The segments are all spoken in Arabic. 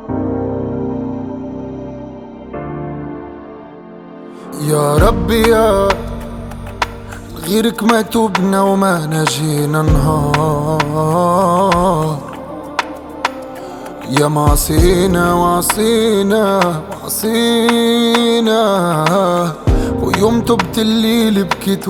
يا ربي يا غيرك ما تبنا وما نجينا نهار، يا معصينا وعصينا وعصينا، ويوم تبت الليل بكيت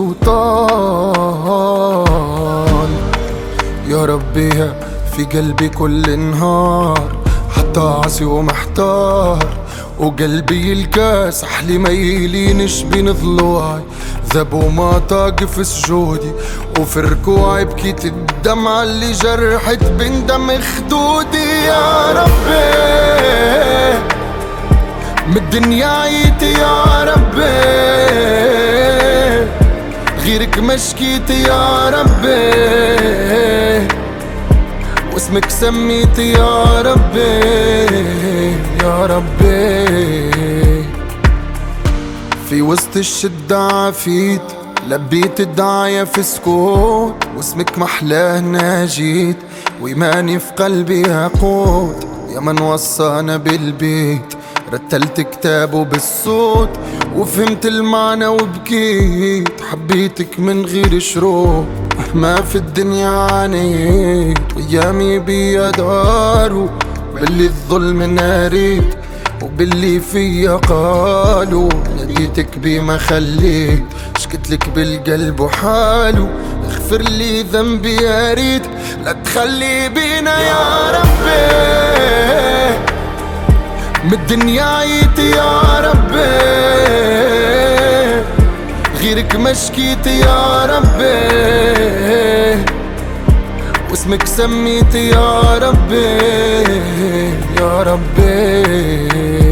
وطال. يا ربي يا في قلبي كل نهار حتى عصي ومحتار، وقلبي الكاس احلي ما يلينش بين ضلوعي، ذاب وما طاق في سجودي، وفي ركوعي بكيت الدمعة اللي جرحت بين دم خدودي. يا ربي من الدنيا عيت يا ربي، غيرك ما شكيت يا ربي، واسمك سميت يا ربي يا ربي. في وسط الشدة عافيت لبيت الدعاية في سكوت، واسمك محلاه ناجيت وإيماني في قلبي يقود. يا من وصانا بالبيت رتلت كتابه بالصوت، وفهمت المعنى وبكيت حبيتك من غير شروط. ما في الدنيا عانيت وأيامي بيا داروا، باللي الظلم ناريت وباللي فيا قالوا. ناديتك بما خليت شكتلك بالقلب وحاله، اغفر لي ذنبي يا ريت لا تخلي بينا يا ربي. من الدنيا عيت يا ربي، غيرك ما شكيت يا ربي، واسمك سميت يا ربي يا ربي.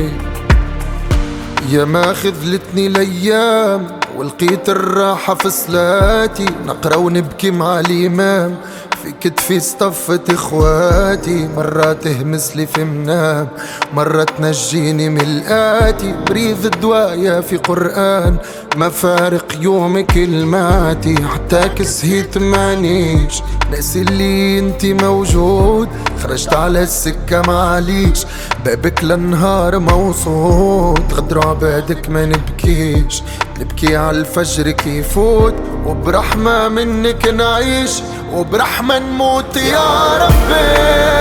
يا ما خذلتني الايام ولقيت الراحة في صلاتي، نقرا ونبكي مع الإمام في كتفي اصطفت اخواتي. مرة تهمس لي في منام، مرة تنجيني من الآتي، بريذ الدوايا في قرآن ما فارق يوم كلماتي. حتى كسهيت مانيش ناسي اللي انتي موجود، خرجت على السكة معليش بابك للنهار موصود. غدر عبادك ما نبكيش نبكي على الفجر كيفوت، وبرحمة منك نعيش وبرحمة نموت. يا ربي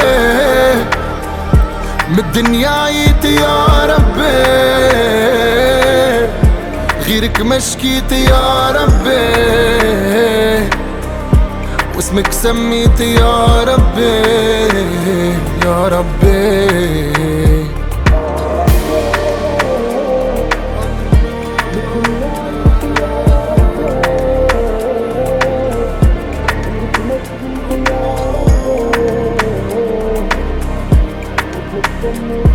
من الدنيا عيت يا ربي، غيرك ما شكيت يا ربي، واسمك سميت يا ربي يا ربي. Thank you.